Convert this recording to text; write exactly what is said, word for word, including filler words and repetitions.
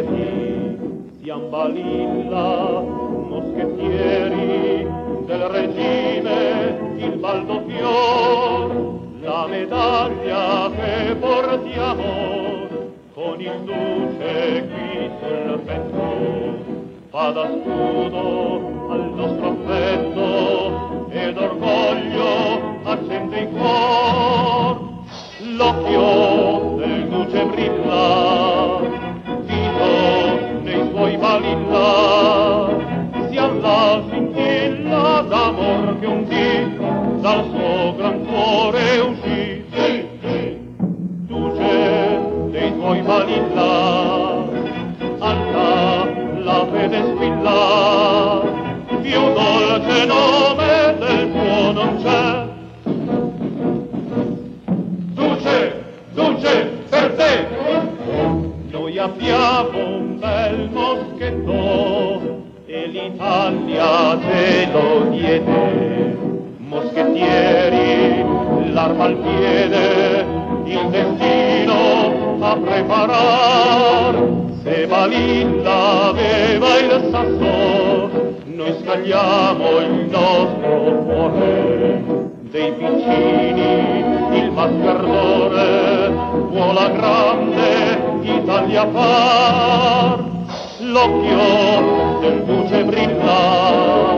lieti, siam balilla, moschettieri del regime, il baldocchior, la medaglia che portiamo con il duce qui sul petto fa da scudo al nostro affetto ed orgoglio accende il cuor. L'occhio del duce brilla, Vito nei suoi balilla, siam la scintilla d'amor che un dì dal suo gran cuore uscì. Sì, sì. Duce dei tuoi balilla, alta la fede squilla, più dolce nome del tuo non c'è. Duce, duce, per te noi abbiamo un bel moschetto e l'Italia te lo diede. Moschettieri, l'arma al piede, il destino a preparar. Se Balilla aveva il sasso, noi scagliamo il nostro cuore. Dei piccini il mascardone può la grande Italia far. L'occhio del duce brilla,